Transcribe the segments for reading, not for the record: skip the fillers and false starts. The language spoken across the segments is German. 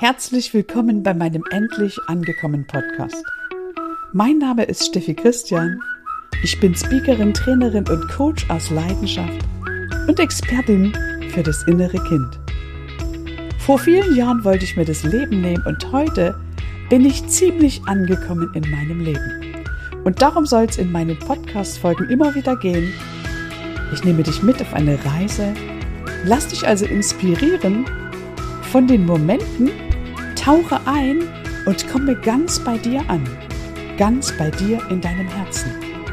Herzlich willkommen bei meinem Endlich angekommen Podcast. Mein Name ist Steffi Christian. Ich bin Speakerin, Trainerin und Coach aus Leidenschaft und Expertin für das innere Kind. Vor vielen Jahren wollte ich mir das Leben nehmen und heute bin ich ziemlich angekommen in meinem Leben. Und darum soll es in meinen Podcast-Folgen immer wieder gehen. Ich nehme dich mit auf eine Reise, lass dich also inspirieren von den Momenten, tauche ein und komme ganz bei dir an, ganz bei dir in deinem Herzen.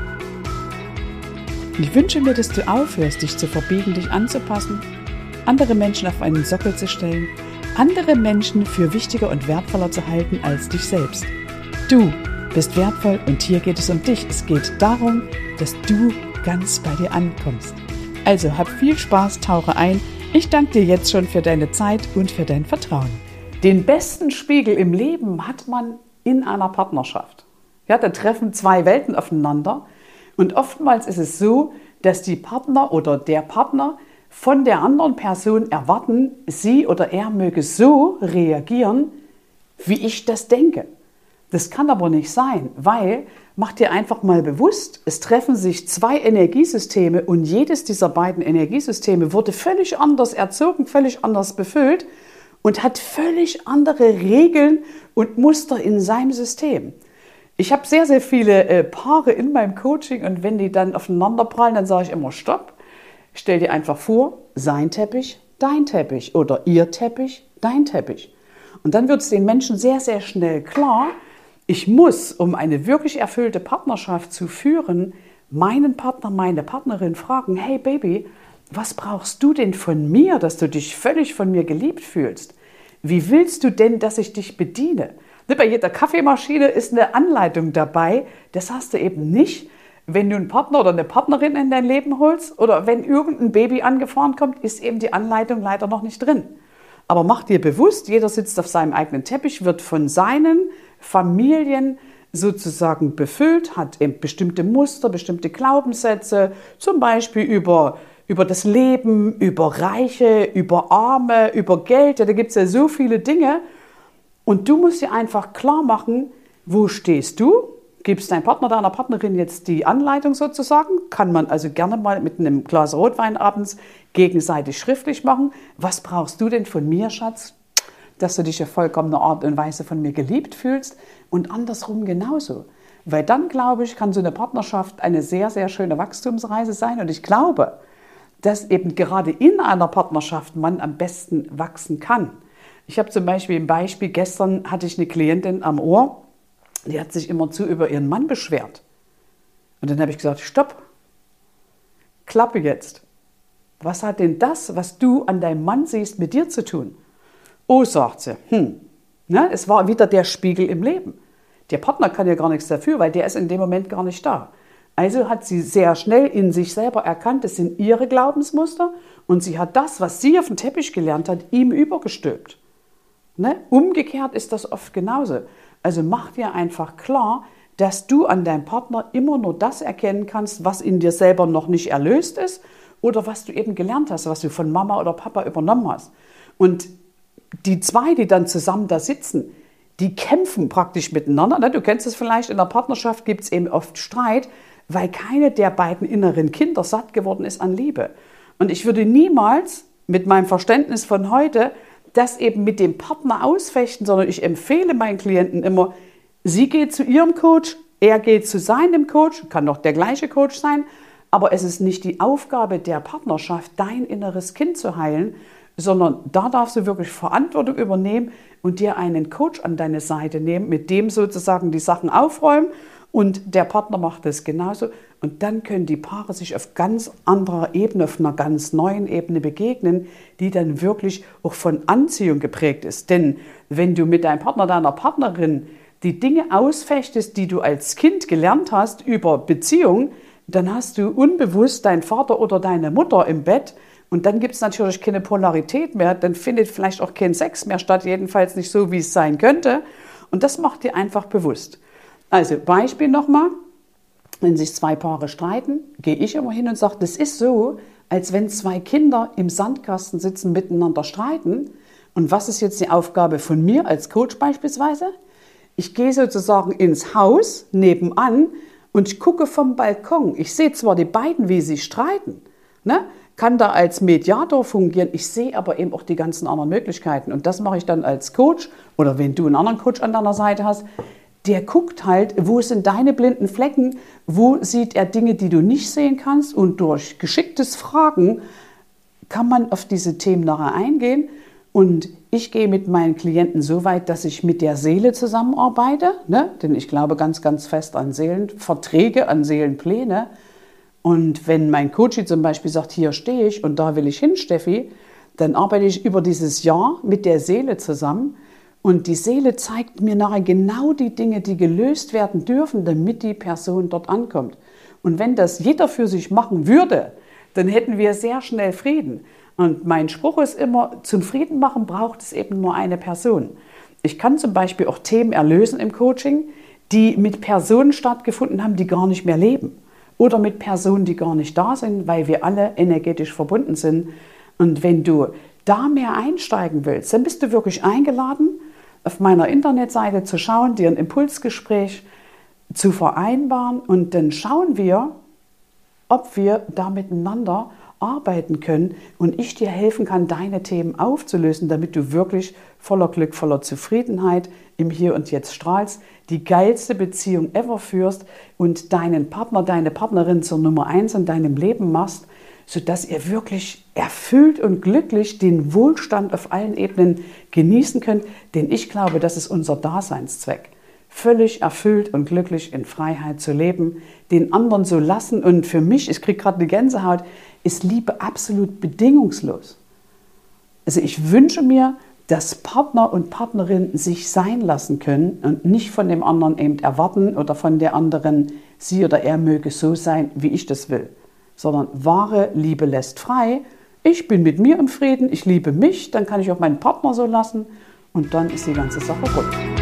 Ich wünsche mir, dass du aufhörst, dich zu verbiegen, dich anzupassen, andere Menschen auf einen Sockel zu stellen, andere Menschen für wichtiger und wertvoller zu halten als dich selbst. Du bist wertvoll und hier geht es um dich. Es geht darum, dass du ganz bei dir ankommst. Also hab viel Spaß, tauche ein. Ich danke dir jetzt schon für deine Zeit und für dein Vertrauen. Den besten Spiegel im Leben hat man in einer Partnerschaft. Ja, da treffen zwei Welten aufeinander und oftmals ist es so, dass die Partner oder der Partner von der anderen Person erwarten, sie oder er möge so reagieren, wie ich das denke. Das kann aber nicht sein, weil, mach dir einfach mal bewusst, es treffen sich zwei Energiesysteme und jedes dieser beiden Energiesysteme wurde völlig anders erzogen, völlig anders befüllt und hat völlig andere Regeln und Muster in seinem System. Ich habe sehr, sehr viele Paare in meinem Coaching und wenn die dann aufeinander prallen, dann sage ich immer Stopp. Stell dir einfach vor, sein Teppich, dein Teppich oder ihr Teppich, dein Teppich. Und dann wird es den Menschen sehr, sehr schnell klar, ich muss, um eine wirklich erfüllte Partnerschaft zu führen, meinen Partner, meine Partnerin fragen, hey Baby, was brauchst du denn von mir, dass du dich völlig von mir geliebt fühlst? Wie willst du denn, dass ich dich bediene? Bei jeder Kaffeemaschine ist eine Anleitung dabei. Das hast du eben nicht, wenn du einen Partner oder eine Partnerin in dein Leben holst oder wenn irgendein Baby angefahren kommt, ist eben die Anleitung leider noch nicht drin. Aber mach dir bewusst, jeder sitzt auf seinem eigenen Teppich, wird von seinen Familien sozusagen befüllt, hat eben bestimmte Muster, bestimmte Glaubenssätze, zum Beispiel über das Leben, über Reiche, über Arme, über Geld. Ja, da gibt es ja so viele Dinge. Und du musst dir einfach klar machen, wo stehst du? Gibst deinem Partner, deiner Partnerin jetzt die Anleitung sozusagen? Kann man also gerne mal mit einem Glas Rotwein abends gegenseitig schriftlich machen. Was brauchst du denn von mir, Schatz? Dass du dich auf vollkommene Art und Weise von mir geliebt fühlst und andersrum genauso. Weil dann, glaube ich, kann so eine Partnerschaft eine sehr, sehr schöne Wachstumsreise sein. Und ich glaube, dass eben gerade in einer Partnerschaft man am besten wachsen kann. Ich habe zum Beispiel ein Beispiel, gestern hatte ich eine Klientin am Ohr, die hat sich immerzu über ihren Mann beschwert. Und dann habe ich gesagt, stopp, Klappe jetzt. Was hat denn das, was du an deinem Mann siehst, mit dir zu tun? Oh, sagt sie, es war wieder der Spiegel im Leben. Der Partner kann ja gar nichts dafür, weil der ist in dem Moment gar nicht da. Also hat sie sehr schnell in sich selber erkannt, das sind ihre Glaubensmuster und sie hat das, was sie auf dem Teppich gelernt hat, ihm übergestülpt. Umgekehrt ist das oft genauso. Also mach dir einfach klar, dass du an deinem Partner immer nur das erkennen kannst, was in dir selber noch nicht erlöst ist oder was du eben gelernt hast, was du von Mama oder Papa übernommen hast. Und die zwei, die dann zusammen da sitzen, die kämpfen praktisch miteinander. Du kennst es vielleicht, in der Partnerschaft gibt es eben oft Streit, weil keine der beiden inneren Kinder satt geworden ist an Liebe. Und ich würde niemals mit meinem Verständnis von heute das eben mit dem Partner ausfechten, sondern ich empfehle meinen Klienten immer, sie geht zu ihrem Coach, er geht zu seinem Coach, kann doch der gleiche Coach sein, aber es ist nicht die Aufgabe der Partnerschaft, dein inneres Kind zu heilen, sondern da darfst du wirklich Verantwortung übernehmen und dir einen Coach an deine Seite nehmen, mit dem sozusagen die Sachen aufräumen und der Partner macht das genauso. Und dann können die Paare sich auf ganz anderer Ebene, auf einer ganz neuen Ebene begegnen, die dann wirklich auch von Anziehung geprägt ist. Denn wenn du mit deinem Partner, deiner Partnerin die Dinge ausfechtest, die du als Kind gelernt hast über Beziehung, dann hast du unbewusst deinen Vater oder deine Mutter im Bett und dann gibt es natürlich keine Polarität mehr, dann findet vielleicht auch kein Sex mehr statt, jedenfalls nicht so, wie es sein könnte. Und das macht dir einfach bewusst. Also Beispiel nochmal, wenn sich zwei Paare streiten, gehe ich immer hin und sage, das ist so, als wenn zwei Kinder im Sandkasten sitzen, miteinander streiten Und was ist jetzt die Aufgabe von mir als Coach beispielsweise? Ich gehe sozusagen ins Haus nebenan und ich gucke vom Balkon. Ich sehe zwar die beiden, wie sie streiten, ne? Kann da als Mediator fungieren. Ich sehe aber eben auch die ganzen anderen Möglichkeiten. Und das mache ich dann als Coach oder wenn du einen anderen Coach an deiner Seite hast, der guckt halt, wo sind deine blinden Flecken, wo sieht er Dinge, die du nicht sehen kannst und durch geschicktes Fragen kann man auf diese Themen nachher eingehen. Und ich gehe mit meinen Klienten so weit, dass ich mit der Seele zusammenarbeite, ne? Denn ich glaube ganz, ganz fest an Seelenverträge, an Seelenpläne. Und wenn mein Coach zum Beispiel sagt, hier stehe ich und da will ich hin, Steffi, dann arbeite ich über dieses Jahr mit der Seele zusammen. Und die Seele zeigt mir nachher genau die Dinge, die gelöst werden dürfen, damit die Person dort ankommt. Und wenn das jeder für sich machen würde, dann hätten wir sehr schnell Frieden. Und mein Spruch ist immer, zum Frieden machen braucht es eben nur eine Person. Ich kann zum Beispiel auch Themen erlösen im Coaching, die mit Personen stattgefunden haben, die gar nicht mehr leben. Oder mit Personen, die gar nicht da sind, weil wir alle energetisch verbunden sind. Und wenn du da mehr einsteigen willst, dann bist du wirklich eingeladen, auf meiner Internetseite zu schauen, dir ein Impulsgespräch zu vereinbaren und dann schauen wir, ob wir da miteinander arbeiten können und ich dir helfen kann, deine Themen aufzulösen, damit du wirklich voller Glück, voller Zufriedenheit im Hier und Jetzt strahlst, die geilste Beziehung ever führst und deinen Partner, deine Partnerin zur Nummer 1 in deinem Leben machst, sodass ihr wirklich erfüllt und glücklich den Wohlstand auf allen Ebenen genießen könnt. Denn ich glaube, das ist unser Daseinszweck. Völlig erfüllt und glücklich in Freiheit zu leben, den anderen so lassen. Und für mich, ich kriege gerade eine Gänsehaut, ist Liebe absolut bedingungslos. Also ich wünsche mir, dass Partner und Partnerinnen sich sein lassen können und nicht von dem anderen eben erwarten oder von der anderen, sie oder er möge so sein, wie ich das will. Sondern wahre Liebe lässt frei. Ich bin mit mir im Frieden, ich liebe mich, dann kann ich auch meinen Partner so lassen und dann ist die ganze Sache rund.